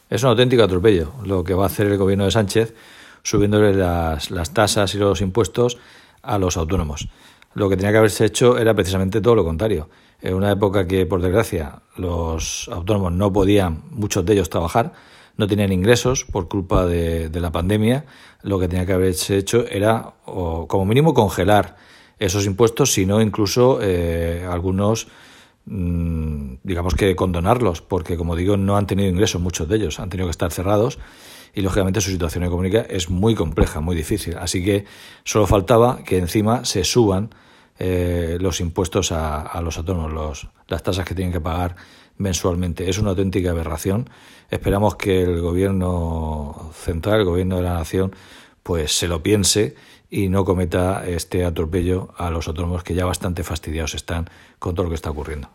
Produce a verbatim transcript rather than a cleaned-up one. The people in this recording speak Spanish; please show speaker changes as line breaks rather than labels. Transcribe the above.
Es un auténtico atropello lo que va a hacer el gobierno de Sánchez subiéndole las, las tasas y los impuestos a los autónomos. Lo que tenía que haberse hecho era precisamente todo lo contrario. En una época que, por desgracia, los autónomos no podían, muchos de ellos, trabajar, no tenían ingresos por culpa de, de la pandemia, lo que tenía que haberse hecho era, o, como mínimo, congelar esos impuestos, sino incluso eh, algunos, mmm, digamos que condonarlos, porque, como digo, no han tenido ingresos muchos de ellos, han tenido que estar cerrados y, lógicamente, su situación económica es muy compleja, muy difícil. Así que solo faltaba que encima se suban eh, los impuestos a, a los autónomos, los, las tasas que tienen que pagar mensualmente. Es una auténtica aberración. Esperamos que el gobierno central, el gobierno de la nación, pues se lo piense y no cometa este atropello a los autónomos, que ya bastante fastidiados están con todo lo que está ocurriendo.